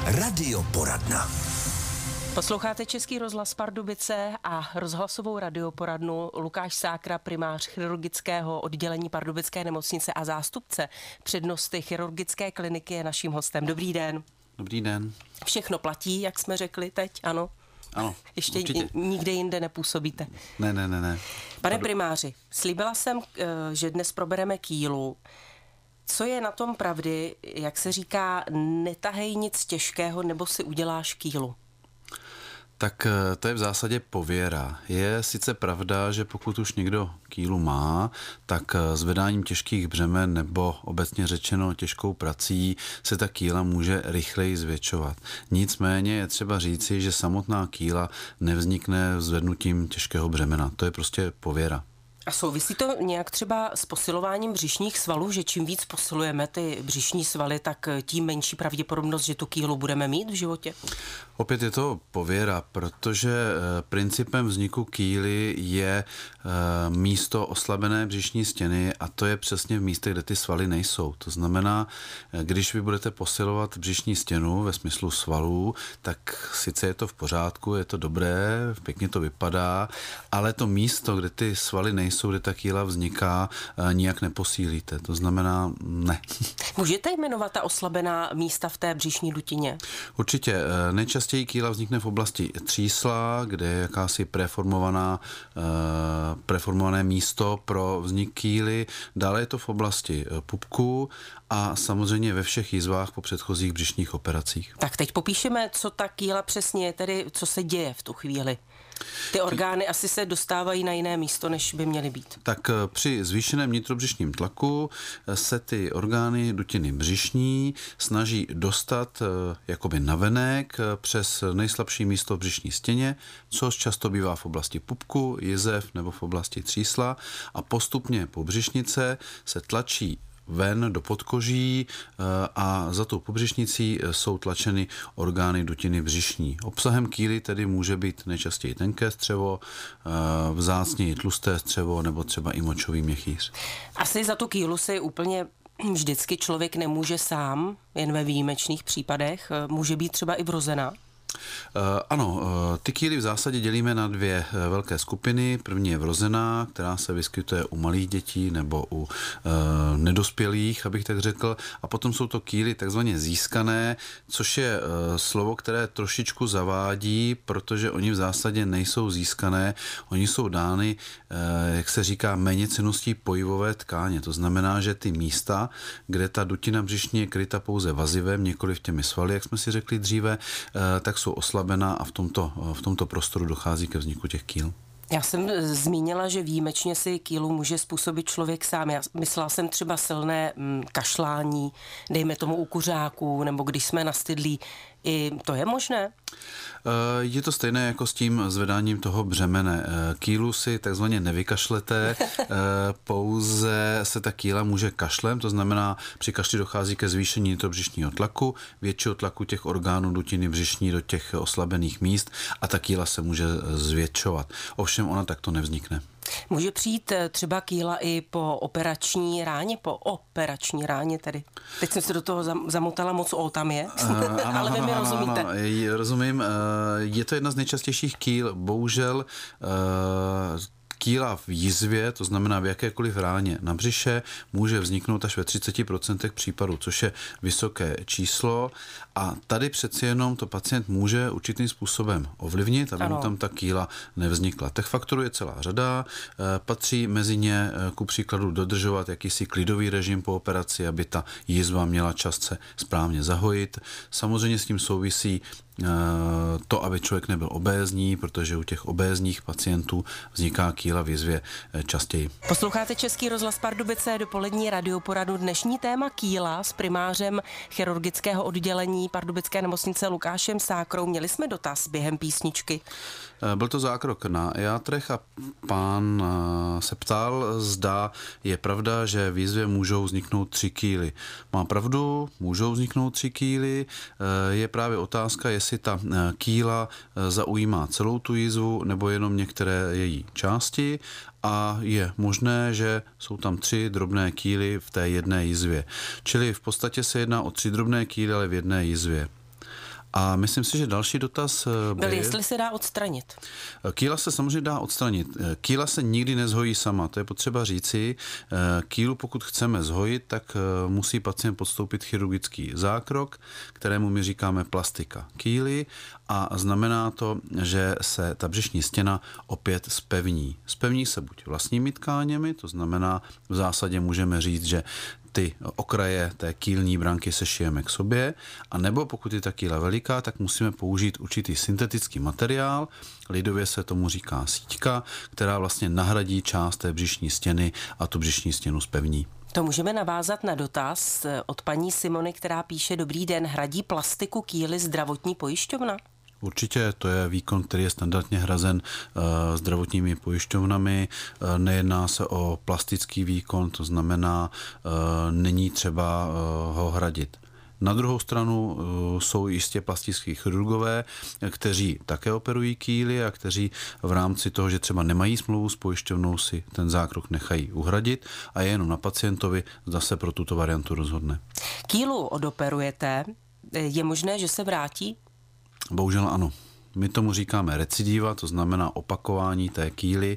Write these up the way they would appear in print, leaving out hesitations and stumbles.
Radioporadna. Posloucháte Český rozhlas Pardubice a rozhlasovou radioporadnu. Lukáš Sákra, primář chirurgického oddělení Pardubické nemocnice a zástupce přednosty chirurgické kliniky, je naším hostem. Dobrý den. Dobrý den. Všechno platí, jak jsme řekli teď, ano? Ano, ještě určitě. Nikde jinde nepůsobíte. Ne. Pane primáři, slíbila jsem, že dnes probereme kýlu. Co je na tom pravdy, jak se říká, netahej nic těžkého, nebo si uděláš kýlu? Tak to je v zásadě pověra. Je sice pravda, že pokud už někdo kýlu má, tak zvedáním těžkých břemen nebo obecně řečeno těžkou prací se ta kýla může rychleji zvětšovat. Nicméně je třeba říci, že samotná kýla nevznikne zvednutím těžkého břemena. To je prostě pověra. A souvisí to nějak třeba s posilováním břišních svalů, že čím víc posilujeme ty břišní svaly, tak tím menší pravděpodobnost, že tu kýlu budeme mít v životě? Opět je to pověra, protože principem vzniku kýly je místo oslabené břišní stěny a to je přesně v místech, kde ty svaly nejsou. To znamená, když vy budete posilovat břišní stěnu ve smyslu svalů, tak sice je to v pořádku, je to dobré, pěkně to vypadá, ale to místo, kde ty svaly nejsou, kde ta kýla vzniká, nijak neposílíte. To znamená ne. Můžete jmenovat ta oslabená místa v té břišní dutině? Určitě. Nejčastěji kýla vznikne v oblasti třísla, kde je jakási preformované místo pro vznik kýly. Dále je to v oblasti pupku a samozřejmě ve všech jizvách po předchozích břišních operacích. Tak teď popíšeme, co ta kýla přesně je, tedy co se děje v tu chvíli. Ty orgány asi se dostávají na jiné místo, než by měly být. Tak při zvýšeném nitrobřišním tlaku se ty orgány dutiny břišní snaží dostat jakoby navenek přes nejslabší místo v břišní stěně, což často bývá v oblasti pupku, jizev nebo v oblasti třísla a postupně po břišnice se tlačí ven do podkoží a za tou pobřišnicí jsou tlačeny orgány dutiny břišní. Obsahem kýly tedy může být nejčastěji tenké střevo, vzácněji tlusté střevo nebo třeba i močový měchýř. Asi za tu kýlu si úplně vždycky člověk nemůže sám, jen ve výjimečných případech. Může být třeba i vrozená. Ano, ty kýly v zásadě dělíme na dvě velké skupiny. První je vrozená, která se vyskytuje u malých dětí nebo u nedospělých, abych tak řekl. A potom jsou to kýly takzvaně získané, což je slovo, které trošičku zavádí, protože oni v zásadě nejsou získané. Oni jsou dány, jak se říká, méněcenností pojivové tkáně. To znamená, že ty místa, kde ta dutina břišní je kryta pouze vazivem, nikoliv těmi svaly, jak jsme si řekli dříve, tak jsou oslabená a v tomto prostoru dochází ke vzniku těch kýl. Já jsem zmínila, že výjimečně si kýlu může způsobit člověk sám. Já myslela jsem třeba silné kašlání, dejme tomu u kuřáků, nebo když jsme nastydlí. I to je možné? Je to stejné jako s tím zvedáním toho břemene. Kýlu si takzvaně nevykašlete, pouze se ta kýla může kašlem, to znamená při kašli dochází ke zvýšení nitrobřišního tlaku, většího tlaku těch orgánů dutiny břišní do těch oslabených míst a ta kýla se může zvětšovat. Ovšem ona takto nevznikne. Může přijít třeba kýla i po operační ráně tedy. Teď jsem se do toho zamotala, moc o tam je, ale vy mi rozumíte. Ano, rozumím, je to jedna z nejčastějších kýl, bohužel kýla v jizvě, to znamená v jakékoliv ráně na břiše, může vzniknout až ve 30% případů, což je vysoké číslo a tady přeci jenom to pacient může určitým způsobem ovlivnit, aby mu tam ta kýla nevznikla. Těch faktorů je celá řada, patří mezi ně ku příkladu dodržovat jakýsi klidový režim po operaci, aby ta jizva měla čas se správně zahojit. Samozřejmě s tím souvisí to, aby člověk nebyl obézní, protože u těch obézních pacientů vzniká kýla v jizvě častěji. Posloucháte Český rozhlas Pardubice, dopolední radioporadu. Dnešní téma kýla s primářem chirurgického oddělení Pardubické nemocnice Lukášem Sákrou. Měli jsme dotaz během písničky. Byl to zákrok na játrech a pán se ptal, zda je pravda, že v jizvě můžou vzniknout 3 kýly. Má pravdu, můžou vzniknout 3 kýly. Je právě otázka, jestli ta kýla zaujímá celou tu jizvu nebo jenom některé její části. A je možné, že jsou tam 3 drobné kýly v té jedné jizvě. Čili v podstatě se jedná o 3 drobné kýly, ale v jedné jizvě. A myslím si, že další dotaz byl, jestli se dá odstranit. Kýla se samozřejmě dá odstranit. Kýla se nikdy nezhojí sama, to je potřeba říci. Kýlu, pokud chceme zhojit, tak musí pacient podstoupit chirurgický zákrok, kterému my říkáme plastika kýly, a znamená to, že se ta břišní stěna opět zpevní. Zpevní se buď vlastními tkáněmi, to znamená, v zásadě můžeme říct, že ty okraje té kýlní branky sešijeme k sobě, a nebo pokud je ta kýla veliká, tak musíme použít určitý syntetický materiál, lidově se tomu říká síťka, která vlastně nahradí část té břišní stěny a tu břišní stěnu zpevní. To můžeme navázat na dotaz od paní Simony, která píše: Dobrý den, hradí plastiku kýly zdravotní pojišťovna? Určitě to je výkon, který je standardně hrazen zdravotními pojišťovnami. Nejedná se o plastický výkon, to znamená, není třeba ho hradit. Na druhou stranu jsou jistě plastický chirurgové, kteří také operují kýly a kteří v rámci toho, že třeba nemají smlouvu s pojišťovnou, si ten zákrok nechají uhradit, a je jenom na pacientovi, zda se pro tuto variantu rozhodne. Kýlu odoperujete, je možné, že se vrátí? Bohužel ano. My tomu říkáme recidiva, to znamená opakování té kýly,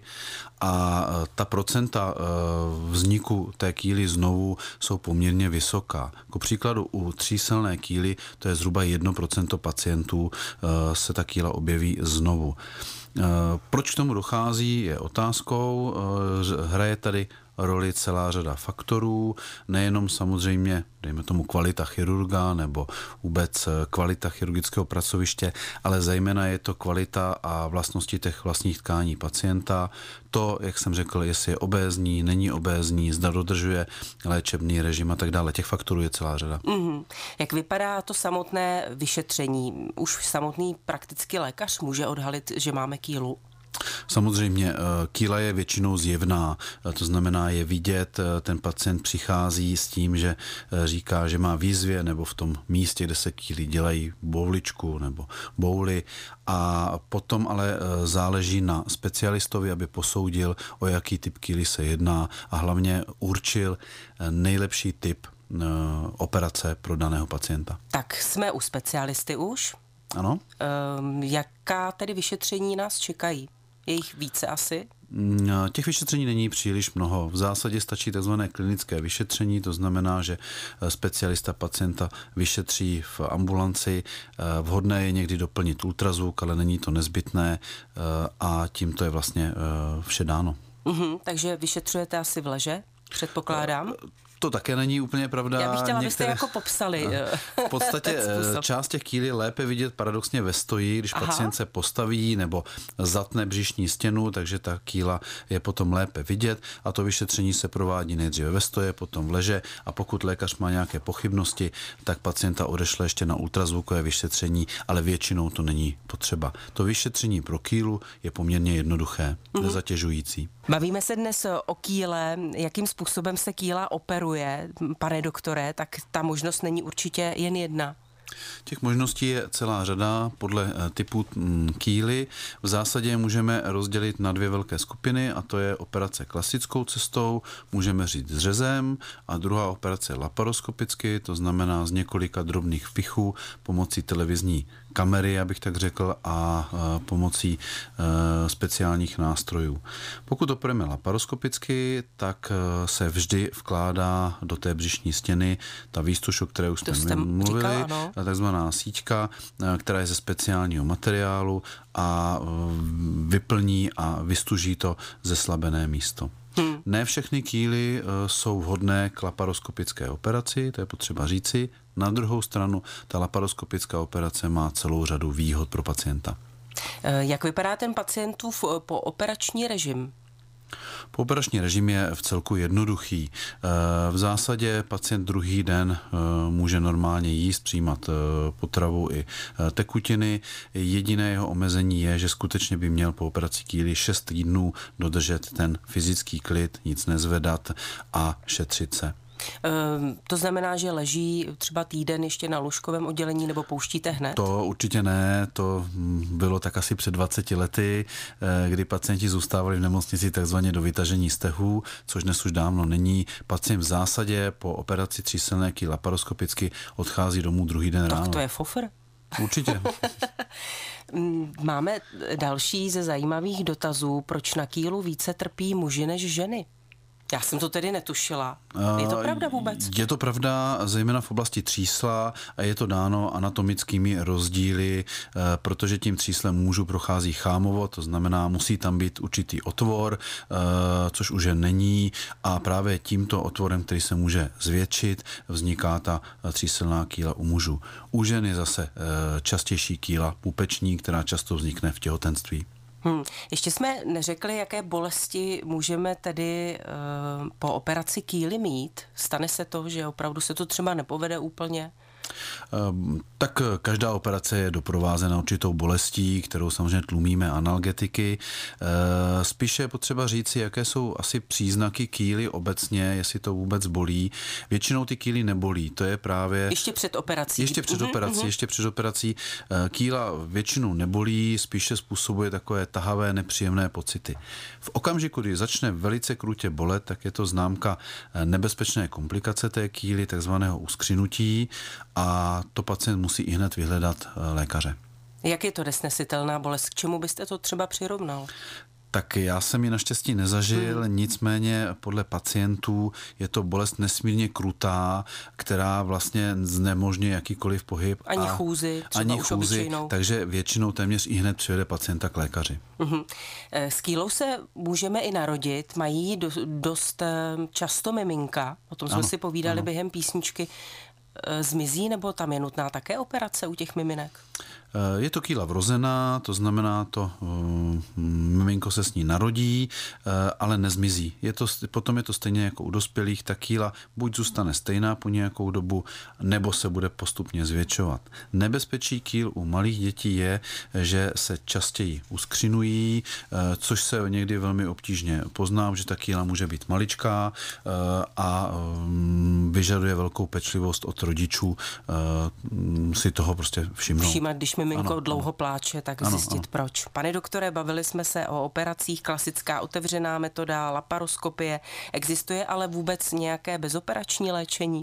a ta procenta vzniku té kýly znovu jsou poměrně vysoká. Ku příkladu u tříselné kýly to je zhruba 1% pacientů se ta kýla objeví znovu. Proč k tomu dochází, je otázkou. Hraje tady roli celá řada faktorů, nejenom samozřejmě, dejme tomu, kvalita chirurga nebo vůbec kvalita chirurgického pracoviště, ale zejména je to kvalita a vlastnosti těch vlastních tkání pacienta. To, jak jsem řekl, jestli je obézní, není obézní, zda dodržuje léčebný režim a tak dále. Těch faktorů je celá řada. Jak vypadá to samotné vyšetření? Už samotný praktický lékař může odhalit, že máme kýlu? Samozřejmě kýla je většinou zjevná, to znamená, je vidět, ten pacient přichází s tím, že říká, že má výzvě, nebo v tom místě, kde se kýly dělají, bouličku nebo bouli, a potom ale záleží na specialistovi, aby posoudil, o jaký typ kýly se jedná, a hlavně určil nejlepší typ operace pro daného pacienta. Tak jsme u specialisty už. Ano. Jaká tedy vyšetření nás čekají? Je jich více asi? Těch vyšetření není příliš mnoho. V zásadě stačí tzv. Klinické vyšetření, to znamená, že specialista pacienta vyšetří v ambulanci. Vhodné je někdy doplnit ultrazvuk, ale není to nezbytné, a tím to je vlastně vše dáno. Takže vyšetřujete asi v leže, předpokládám? To také není úplně pravda. Já bych chtěla, abyste jako popsali. V podstatě část těch kýl je lépe vidět paradoxně ve stoji, když pacient se postaví nebo zatne břišní stěnu, takže ta kýla je potom lépe vidět, a to vyšetření se provádí nejdříve ve stoje, potom v leže, a pokud lékař má nějaké pochybnosti, tak pacienta odešle ještě na ultrazvukové vyšetření, ale většinou to není potřeba. To vyšetření pro kýlu je poměrně jednoduché, nezatěžující. Bavíme se dnes o kýle, jakým způsobem se kýla operuje, pane doktore, tak ta možnost není určitě jen jedna. Těch možností je celá řada podle typu kýly. V zásadě je můžeme rozdělit na dvě velké skupiny, a to je operace klasickou cestou, můžeme říct zřezem, a druhá operace laparoskopicky, to znamená z několika drobných vpichů pomocí televizní kamery, abych tak řekl, a pomocí speciálních nástrojů. Pokud operujeme laparoskopicky, tak se vždy vkládá do té břišní stěny ta výstuž, o které už jsme mluvili, takzvaná síťka, která je ze speciálního materiálu a vyplní a vystuží to zeslabené místo. Ne všechny kýly jsou vhodné k laparoskopické operaci, to je potřeba říci. Na druhou stranu, ta laparoskopická operace má celou řadu výhod pro pacienta. Jak vypadá ten pacientův pooperační režim? Pooperační režim je v celku jednoduchý. V zásadě pacient druhý den může normálně jíst, přijímat potravu i tekutiny. Jediné jeho omezení je, že skutečně by měl po operaci kýly 6 týdnů dodržet ten fyzický klid, nic nezvedat a šetřit se. To znamená, že leží třeba týden ještě na lůžkovém oddělení, nebo pouštíte hned? To určitě ne, to bylo tak asi před 20 lety, kdy pacienti zůstávali v nemocnici takzvaně do vytažení stehů, což dnes už dávno není. Pacient v zásadě po operaci tříselné kýly laparoskopicky odchází domů druhý den ráno. Tak to je fofr? Určitě. Máme další ze zajímavých dotazů, proč na kýlu více trpí muži než ženy. Já jsem to tedy netušila. Je to pravda vůbec? Je to pravda, zejména v oblasti třísla, a je to dáno anatomickými rozdíly, protože tím tříslem mužů prochází chámovo, to znamená, musí tam být určitý otvor, což už není, a právě tímto otvorem, který se může zvětšit, vzniká ta tříselná kýla u mužů. U žen je zase častější kýla pupeční, která často vznikne v těhotenství. Ještě jsme neřekli, jaké bolesti můžeme tedy po operaci kýly mít. Stane se to, že opravdu se to třeba nepovede úplně? Tak každá operace je doprovázena určitou bolestí, kterou samozřejmě tlumíme analgetiky. Spíše je potřeba říci, jaké jsou asi příznaky kýly obecně, jestli to vůbec bolí. Většinou ty kýly nebolí, to je právě... Ještě před operací. Ještě před operací. Kýla většinou nebolí, spíše způsobuje takové tahavé, nepříjemné pocity. V okamžiku, kdy začne velice krutě bolet, tak je to známka nebezpečné komplikace té kýly, takzvaného uskřinutí, a to pacient musí ihned vyhledat lékaře. Jak je to nesnesitelná bolest? K čemu byste to třeba přirovnal? Tak já jsem ji naštěstí nezažil, nicméně podle pacientů je to bolest nesmírně krutá, která vlastně znemožňuje jakýkoliv pohyb. Ani chůzi, třeba už obyčejnou. Takže většinou téměř ihned přivede pacienta k lékaři. S kýlou se můžeme i narodit, mají dost často miminka, o tom jsme si povídali během písničky. Zmizí, nebo tam je nutná také operace u těch miminek? Je to kýla vrozená, to znamená, to miminko se s ní narodí, ale nezmizí. Potom je to stejně jako u dospělých, ta kýla buď zůstane stejná po nějakou dobu, nebo se bude postupně zvětšovat. Nebezpečí kýl u malých dětí je, že se častěji uskřinují, což se někdy velmi obtížně pozná, že ta kýla může být maličká a vyžaduje velkou pečlivost od rodičů si toho prostě všimnout. Všímat, když miminko dlouho pláče, tak zjistit proč. Pane doktore, bavili jsme se o operacích, klasická otevřená metoda, laparoskopie. Existuje ale vůbec nějaké bezoperační léčení?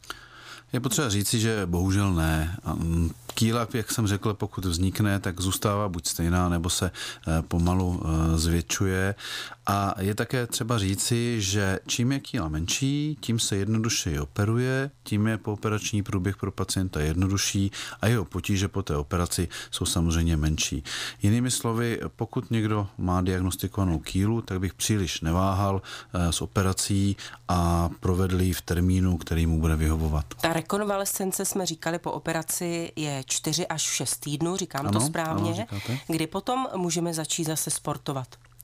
Je potřeba říci, že bohužel ne. Kýla, jak jsem řekl, pokud vznikne, tak zůstává buď stejná, nebo se pomalu zvětšuje. A je také třeba říci, že čím je kýla menší, tím se jednodušeji operuje, tím je pooperační průběh pro pacienta jednodušší a jeho potíže po té operaci jsou samozřejmě menší. Jinými slovy, pokud někdo má diagnostikovanou kýlu, tak bych příliš neváhal s operací a provedl ji v termínu, který mu bude vyhovovat. Ta rekonvalescence, jsme říkali, po operaci je 4 až 6 týdnů, říkám to správně. Kdy potom můžeme začít zase sportovat?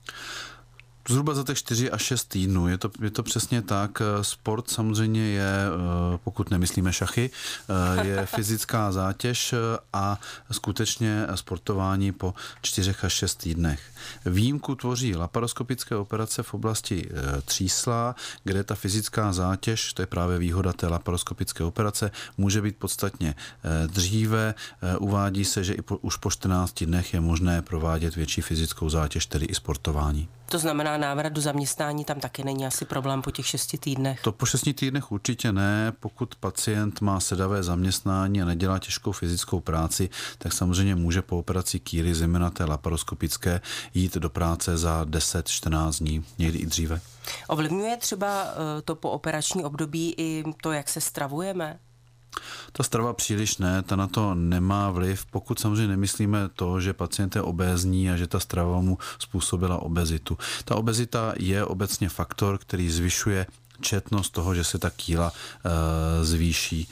Zhruba za těch 4 až 6 týdnů. Je to přesně tak. Sport samozřejmě je, pokud nemyslíme šachy, je fyzická zátěž a skutečně sportování po 4 až 6 týdnech. Výjimku tvoří laparoskopické operace v oblasti třísla, kde ta fyzická zátěž, to je právě výhoda té laparoskopické operace, může být podstatně dříve. Uvádí se, že už po 14 dnech je možné provádět větší fyzickou zátěž, tedy i sportování. To znamená, návrat do zaměstnání tam taky není asi problém po těch 6 týdnech? To po 6 týdnech určitě ne. Pokud pacient má sedavé zaměstnání a nedělá těžkou fyzickou práci, tak samozřejmě může po operaci kýly, zejména té laparoskopické, jít do práce za 10-14 dní, někdy i dříve. Ovlivňuje třeba to pooperační období i to, jak se stravujeme? Ta strava příliš ne, ta na to nemá vliv, pokud samozřejmě nemyslíme to, že pacient je obézní a že ta strava mu způsobila obezitu. Ta obezita je obecně faktor, který zvyšuje četnost toho, že se ta kýla zvýší,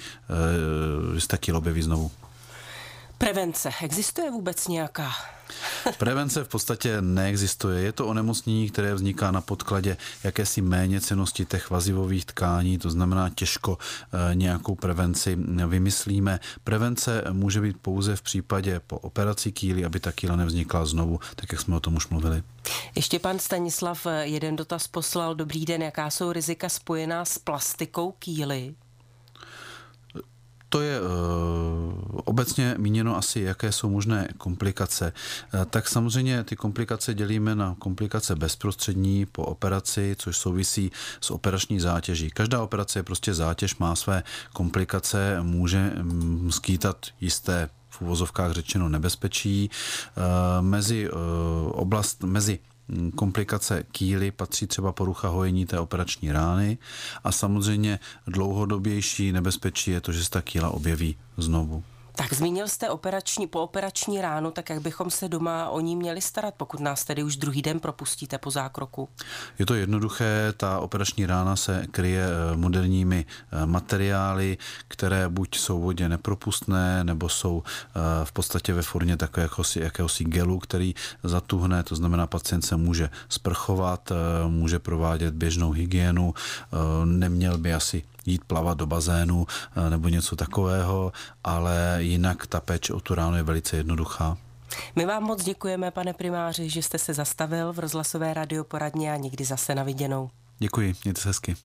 že se ta kýla objeví znovu. Prevence. Existuje vůbec nějaká? Prevence v podstatě neexistuje. Je to onemocnění, které vzniká na podkladě jakési méněcennosti těch vazivových tkání, to znamená těžko nějakou prevenci vymyslíme. Prevence může být pouze v případě po operaci kýly, aby ta kýla nevznikla znovu, tak jak jsme o tom už mluvili. Ještě pan Stanislav jeden dotaz poslal. Dobrý den, jaká jsou rizika spojená s plastikou kýly? To je obecně míněno asi, jaké jsou možné komplikace. Tak samozřejmě ty komplikace dělíme na komplikace bezprostřední po operaci, což souvisí s operační zátěží. Každá operace je prostě zátěž, má své komplikace, může skýtat jisté v uvozovkách řečeno nebezpečí. Mezi komplikace kýly patří třeba porucha hojení té operační rány a samozřejmě dlouhodobější nebezpečí je to, že se ta kýla objeví znovu. Tak zmínil jste pooperační ránu, tak jak bychom se doma o ní měli starat, pokud nás tedy už druhý den propustíte po zákroku? Je to jednoduché, ta operační rána se kryje moderními materiály, které buď jsou vodě nepropustné, nebo jsou v podstatě ve formě jakéhosi gelu, který zatuhne, to znamená, pacient se může sprchovat, může provádět běžnou hygienu, neměl by asi jít plavat do bazénu nebo něco takového, ale jinak ta péče o tu ránu je velice jednoduchá. My vám moc děkujeme, pane primáři, že jste se zastavil v rozhlasové radioporadně a někdy zase na viděnou. Děkuji, mějte se hezky.